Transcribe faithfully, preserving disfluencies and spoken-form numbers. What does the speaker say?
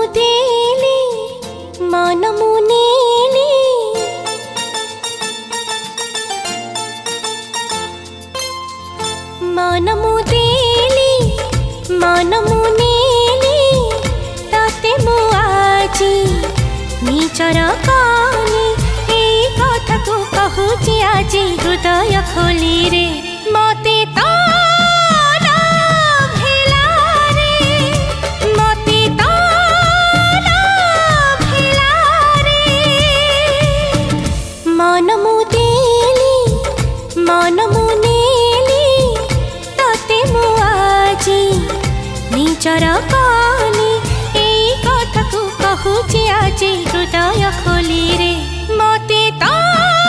देली मन मु नेली मन मु देली मन मु नेली ताते मु आजी निचर कानी ए कथा को कहूची आजी हृदय खोली रे मते तो मन मु देली मन मु नेली ताते मु आजी निचर कानी ए कथा को कहूची आजी हृदय खोली रे मते तो